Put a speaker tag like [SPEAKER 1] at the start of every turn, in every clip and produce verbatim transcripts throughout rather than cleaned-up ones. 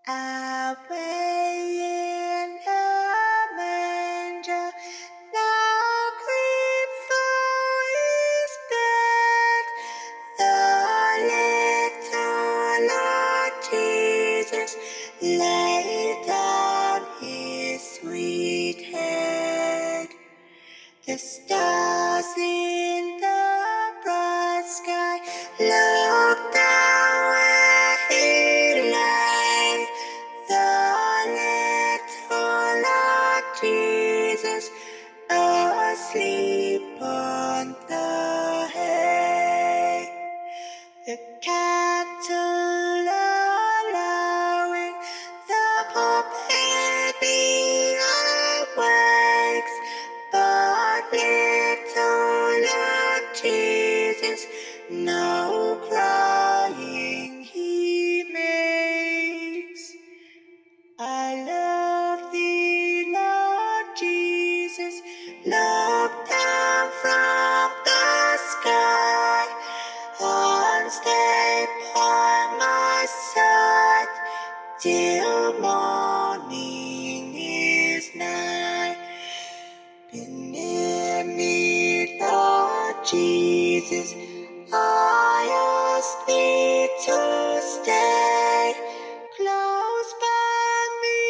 [SPEAKER 1] Away in a manger, now grief for his bed. The little Lord Jesus laid down his sweet head. The stars in the bright sky looked down where he lay. The little Lord Jesus asleep on the hay. The cattle are lowing, the poor baby awakes, but little Lord Jesus no crying he makes. I love thee, Lord Jesus, look down from the sky, and stay by my side till morning is nigh. Be near me, Lord Jesus, I ask thee to stay close by me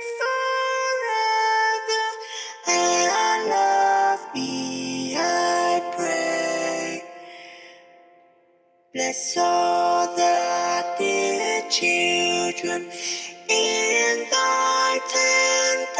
[SPEAKER 1] forever, and love me, I pray. Bless all the dear children in thy tent